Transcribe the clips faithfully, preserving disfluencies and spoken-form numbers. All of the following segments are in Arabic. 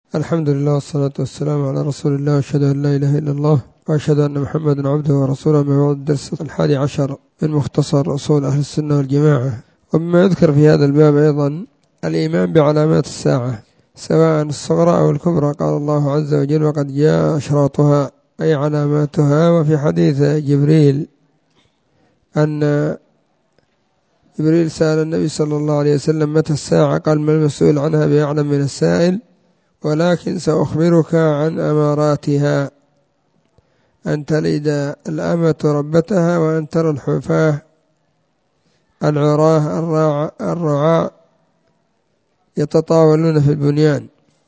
الحمد لله والصلاة والسلام على رسول الله، وأشهد أن لا إله إلا الله، وأشهد أن محمدا عبده ورسوله. من بعد الدرس الحادي عشر من مختصر أصول أهل السنة والجماعة. ومما يذكر في هذا الباب أيضا الإيمان بعلامات الساعة سواء الصغرى أو الكبرى. قال الله عز وجل: وقد جاء أشراطها، أي علاماتها. وفي حديث جبريل أن جبريل سأل النبي صلى الله عليه وسلم: متى الساعة؟ قال: ما المسؤول عنها بأعلم من السائل، ولكن سأخبرك عن أماراتها: أن تلد الأمة ربتها، وأن ترى الحفاة العراه الرعاع يتطاولون في البنيان.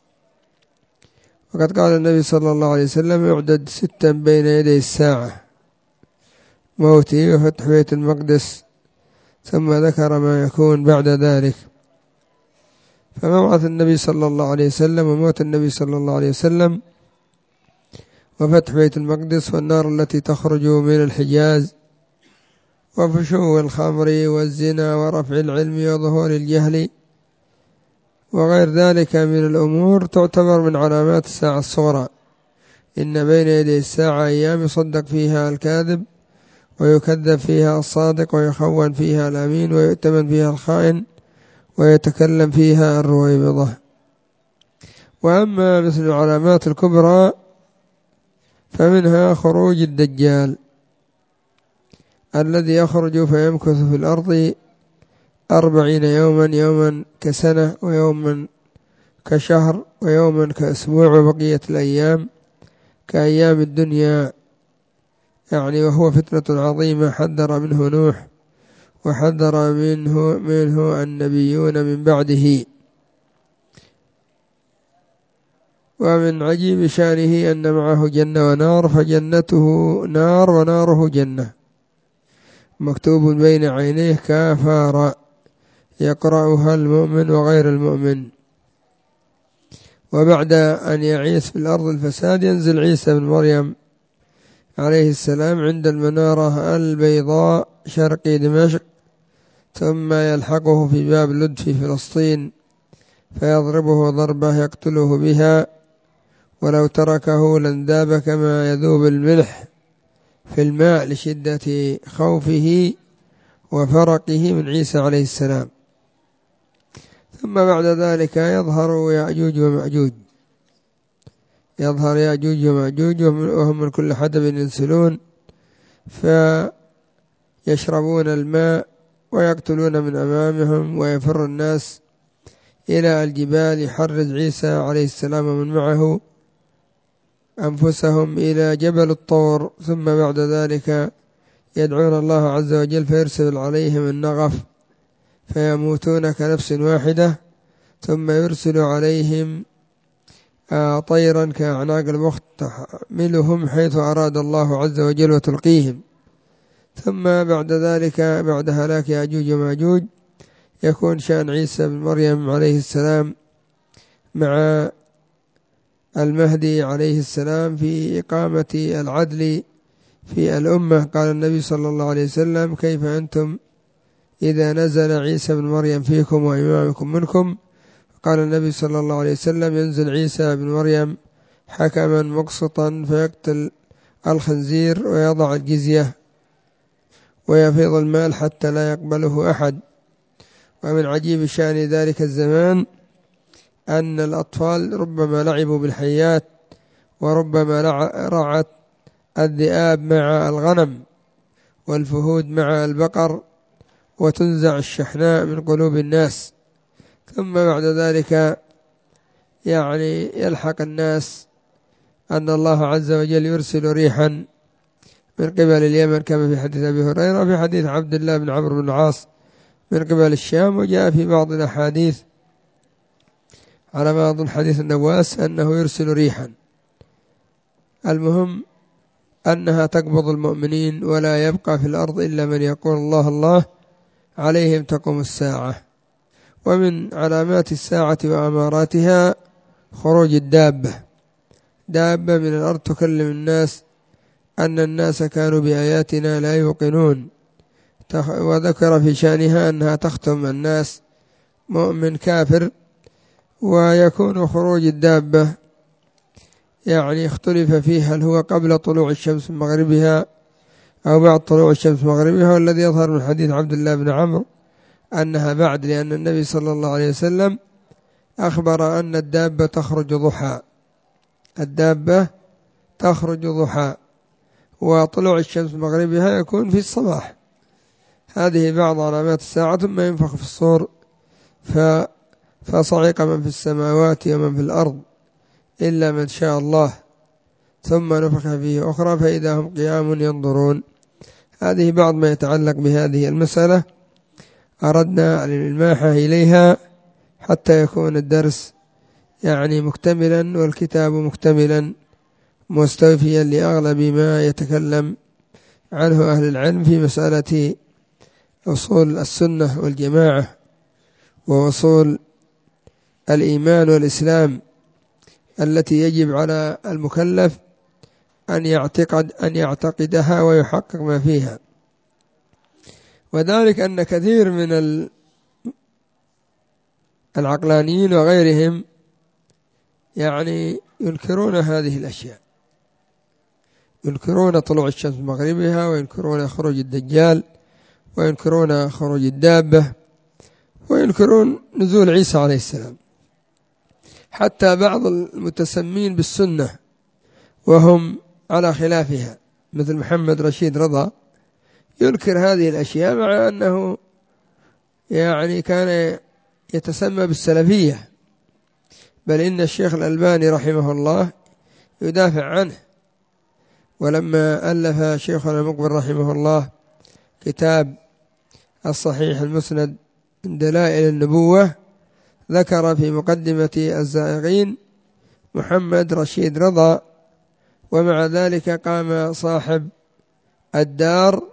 وقد قال النبي صلى الله عليه وسلم: يعدد ستا بين يدي الساعة: موته وفتح بيت المقدس، ثم ذكر ما يكون بعد ذلك. فمبعث النبي صلى الله عليه وسلم، وموت النبي صلى الله عليه وسلم، وفتح بيت المقدس، والنار التي تخرج من الحجاز، وفشو الخمر والزنا ورفع العلم وظهور الجهل وغير ذلك من الأمور تعتبر من علامات الساعة الصغرى. إن بين يدي الساعة أيام يصدق فيها الكاذب، ويكذب فيها الصادق، ويخون فيها الأمين، ويؤتمن فيها الخائن، ويتكلم فيها الرويبضة. وأما مثل العلامات الكبرى فمنها خروج الدجال الذي يخرج فيمكث في الأرض أربعين يوما، يوما كسنة، ويوما كشهر، ويوما كأسبوع، وبقية الأيام كأيام الدنيا، يعني وهو فتنة عظيمة حذر منه نوح، وحذر منه منه النبيون من بعده. ومن عجيب شأنه أن معه جنة ونار، فجنته نار وناره جنة، مكتوب بين عينيه كافارا، يقرأها المؤمن وغير المؤمن. وبعد أن يعيث في الأرض الفساد ينزل عيسى بن مريم عليه السلام عند المنارة البيضاء شرقي دمشق، ثم يلحقه في باب لد في فلسطين فيضربه ضربة يقتله بها، ولو تركه لانذاب كما يذوب الملح في الماء لشدة خوفه وفرقه من عيسى عليه السلام. ثم بعد ذلك يظهر يأجوج ومأجوج، يظهر يأجوج ومأجوج وهم من كل حدب ينسلون، فيشربون الماء ويقتلون من أمامهم، ويفر الناس إلى الجبال يحرز عيسى عليه السلام ومن معه أنفسهم إلى جبل الطور. ثم بعد ذلك يدعون الله عز وجل فيرسل عليهم النغف فيموتون كنفس واحدة، ثم يرسل عليهم طيرا كأعناق البخت تحملهم حيث أراد الله عز وجل وتلقيهم. ثم بعد ذلك بعد هلاك يأجوج وماجوج يكون شأن عيسى بن مريم عليه السلام مع المهدي عليه السلام في إقامة العدل في الأمة. قال النبي صلى الله عليه وسلم: كيف أنتم إذا نزل عيسى بن مريم فيكم وإمامكم منكم؟ قال النبي صلى الله عليه وسلم: ينزل عيسى بن مريم حكما مقسطا فيقتل الخنزير ويضع الجزية ويفيض المال حتى لا يقبله أحد. ومن عجيب شأن ذلك الزمان أن الأطفال ربما لعبوا بالحيات، وربما رعت الذئاب مع الغنم، والفهود مع البقر، وتنزع الشحناء من قلوب الناس. ثم بعد ذلك يعني يلحق الناس أن الله عز وجل يرسل ريحا من قبل اليمن كما في حديث أبي هريرة، في حديث عبد الله بن عمرو بن العاص من قبل الشام. وجاء في بعض الأحاديث على ما أظن حديث النواس أنه يرسل ريحا. المهم أنها تقبض المؤمنين، ولا يبقى في الأرض إلا من يقول الله الله، عليهم تقوم الساعة. ومن علامات الساعة وأماراتها خروج الدابة، دابة من الأرض تكلم الناس أن الناس كانوا بآياتنا لا يوقنون، وذكر في شأنها أنها تختم الناس مؤمن كافر، ويكون خروج الدابة يعني اختلف فيه هل هو قبل طلوع الشمس من مغربها أو بعد طلوع الشمس من مغربها، والذي يظهر من حديث عبد الله بن عمرو أنها بعد، لأن النبي صلى الله عليه وسلم أخبر أن الدابة تخرج ضحى، الدابة تخرج ضحى، وطلوع الشمس من مغربها يكون في الصباح. هذه بعض علامات الساعة. ثم ينفخ في الصور فصعق من في السماوات ومن في الأرض إلا من شاء الله، ثم نفخ فيه أخرى فإذا هم قيام ينظرون. هذه بعض ما يتعلق بهذه المسألة، أردنا الإلماح إليها حتى يكون الدرس يعني مكتملا والكتاب مكتملا مستوفيا لأغلب ما يتكلم عنه أهل العلم في مسألة أصول السنة والجماعة وأصول الإيمان والإسلام التي يجب على المكلف أن يعتقد أن يعتقدها ويحقق ما فيها. وذلك أن كثير من العقلانيين وغيرهم يعني ينكرون هذه الأشياء، ينكرون طلوع الشمس من مغربها، وينكرون خروج الدجال، وينكرون خروج الدابة، وينكرون نزول عيسى عليه السلام. حتى بعض المتسمين بالسنة وهم على خلافها مثل محمد رشيد رضا ينكر هذه الأشياء، مع أنه يعني كان يتسمى بالسلفية، بل إن الشيخ الألباني رحمه الله يدافع عنه. ولما ألف شيخنا مقبل رحمه الله كتاب الصحيح المسند من دلائل النبوة، ذكر في مقدمة الزائغين محمد رشيد رضا، ومع ذلك قام صاحب الدار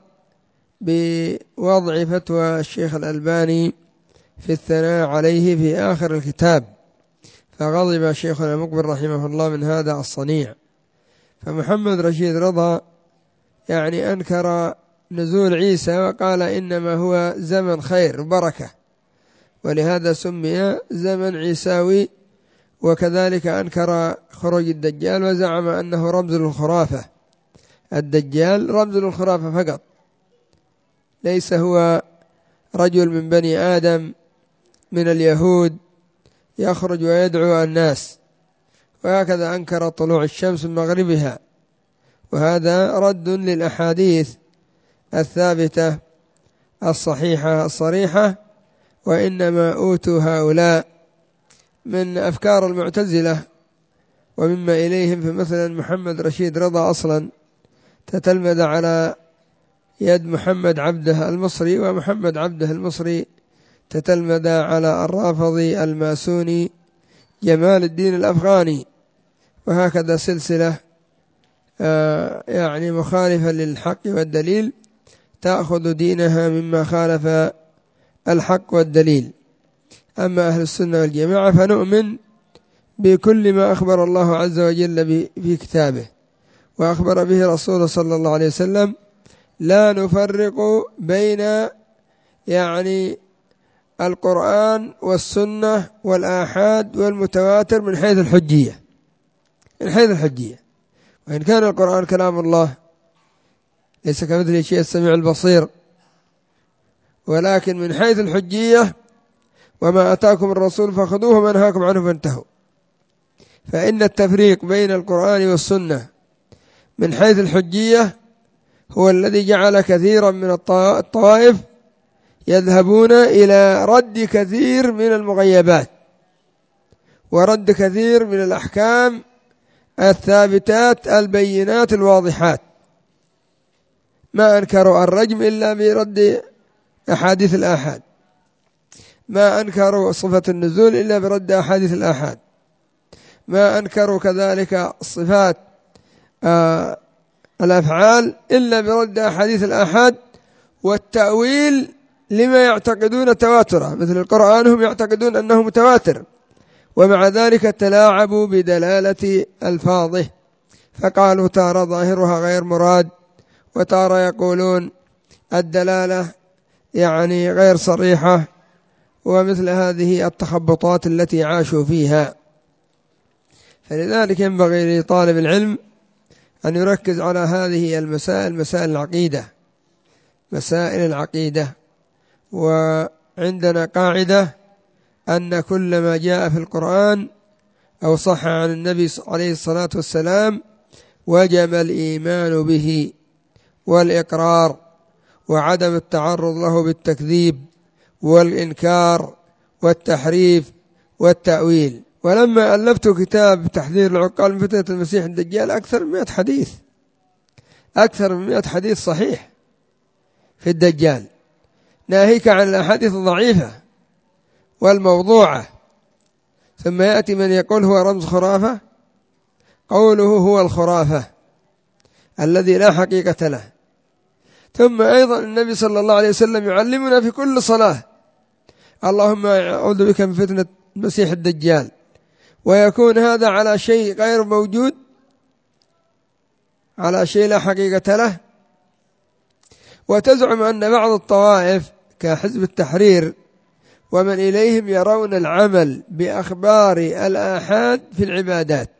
بوضع فتوى الشيخ الألباني في الثناء عليه في آخر الكتاب، فغضب شيخنا مقبل رحمه الله من هذا الصنيع. فمحمد رشيد رضا يعني أنكر نزول عيسى وقال إنما هو زمن خير وبركة، ولهذا سمي زمن عيساوي. وكذلك أنكر خروج الدجال وزعم أنه رمز للخرافة، الدجال رمز للخرافة فقط، ليس هو رجل من بني آدم من اليهود يخرج ويدعو الناس. وهكذا أنكر طلوع الشمس من مغربها، وهذا رد للأحاديث الثابتة الصحيحة الصريحة. وإنما أوتوا هؤلاء من أفكار المعتزلة ومما إليهم، فمثلا محمد رشيد رضا أصلا تتلمذ على يد محمد عبده المصري، ومحمد عبده المصري تتلمذ على الرافضي الماسوني جمال الدين الأفغاني، وهكذا سلسلة يعني مخالفة للحق والدليل تأخذ دينها مما خالف الحق والدليل. أما أهل السنة والجماعة فنؤمن بكل ما أخبر الله عز وجل في كتابه وأخبر به رسوله صلى الله عليه وسلم، لا نفرق بين يعني القرآن والسنة والآحاد والمتواتر من حيث الحجية، من حيث الحجية. وإن كان القرآن كلام الله ليس كمثله شيء السميع البصير، ولكن من حيث الحجية وما أتاكم الرسول فخذوه وما نهاكم عنه فانتهوا. فإن التفريق بين القرآن والسنة من حيث الحجية هو الذي جعل كثيرا من الطوائف يذهبون إلى رد كثير من المغيبات ورد كثير من الأحكام الثابتات البينات الواضحات. ما أنكروا الرجم إلا برد أحاديث الآحاد، ما أنكروا صفة النزول إلا برد أحاديث الآحاد، ما أنكروا كذلك صفات آه الأفعال إلا برد أحاديث الآحاد والتأويل لما يعتقدون تواتره، مثل القرآن هم يعتقدون أنه متواتر، ومع ذلك تلاعبوا بدلالة ألفاظه، فقالوا تارة ظاهرها غير مراد، وتارة يقولون الدلالة يعني غير صريحة، ومثل هذه التخبطات التي عاشوا فيها. فلذلك ينبغي لطالب العلم أن يركز على هذه المسائل، مسائل العقيدة، مسائل العقيدة. وعندنا قاعدة أن كل ما جاء في القرآن أو صح عن النبي عليه الصلاة والسلام وجب الإيمان به والإقرار وعدم التعرض له بالتكذيب والإنكار والتحريف والتأويل. ولما ألفت كتاب تحذير العقال من فتنة المسيح الدجال أكثر من مئة حديث، أكثر من مئة حديث صحيح في الدجال، ناهيك عن الأحاديث الضعيفة والموضوعة. ثم يأتي من يقول هو رمز خرافة، قوله هو الخرافة الذي لا حقيقة له. ثم أيضا النبي صلى الله عليه وسلم يعلمنا في كل صلاة اللهم أعوذ بك من فتنة المسيح الدجال، ويكون هذا على شيء غير موجود، على شيء لا حقيقة له. وتزعم أن بعض الطوائف كحزب التحرير ومن إليهم يرون العمل بأخبار الآحاد في العبادات،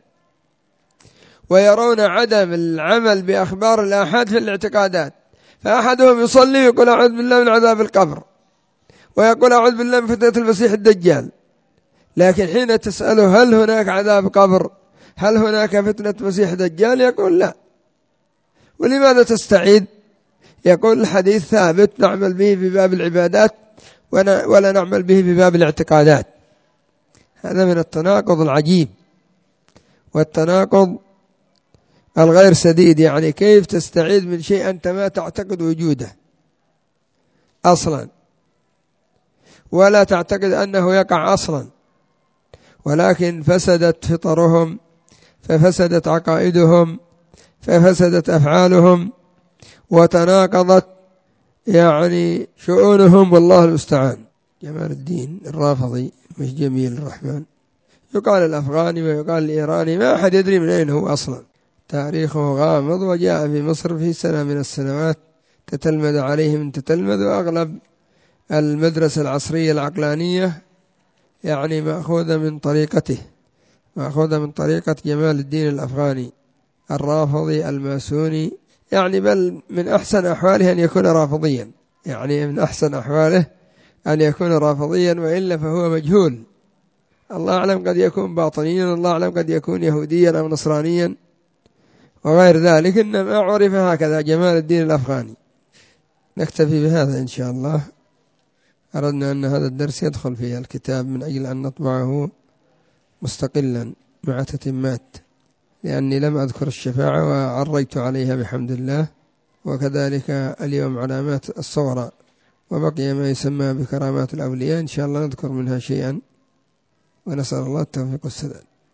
ويرون عدم العمل بأخبار الآحاد في الاعتقادات. فأحدهم يصلي ويقول أعوذ بالله من عذاب القبر، ويقول أعوذ بالله من فتنة المسيح الدجال، لكن حين تسأله هل هناك عذاب قبر، هل هناك فتنة مسيح دجال، يقول لا. ولماذا تستعيد؟ يقول الحديث ثابت نعمل به في باب العبادات ولا نعمل به في باب الاعتقادات. هذا من التناقض العجيب والتناقض الغير سديد. يعني كيف تستعيد من شيء أنت ما تعتقد وجوده أصلا، ولا تعتقد أنه يقع أصلا، ولكن فسدت فطرهم، ففسدت عقائدهم، ففسدت أفعالهم، وتناقضت يعني شؤونهم، والله المستعان. جمال الدين الرافضي مش جميل الرحمن، يقال الأفغاني ويقال الإيراني، ما أحد يدري من أين هو أصلا. تاريخه غامض، وجاء في مصر في سنة من السنوات تتلمذ عليه من تتلمذ، وأغلب المدرسة العصرية العقلانية يعني مأخوذة من طريقته، مأخوذة من طريقة جمال الدين الأفغاني الرافضي الماسوني. يعني بل من أحسن أحواله أن يكون رافضيا، يعني من أحسن أحواله أن يكون رافضيا، وإلا فهو مجهول. الله أعلم قد يكون باطنيا، الله أعلم قد يكون يهوديا أو نصرانيا وغير ذلك، إنما عرف هكذا جمال الدين الأفغاني. نكتفي بهذا إن شاء الله. أردنا أن هذا الدرس يدخل في الكتاب من أجل أن نطبعه مستقلا مع تتمات، لأني لم أذكر الشفاعة وعريت عليها بحمد الله، وكذلك اليوم علامات الصغرى، وبقي ما يسمى بكرامات الأولياء إن شاء الله نذكر منها شيئا، ونسأل الله التوفيق والسداد.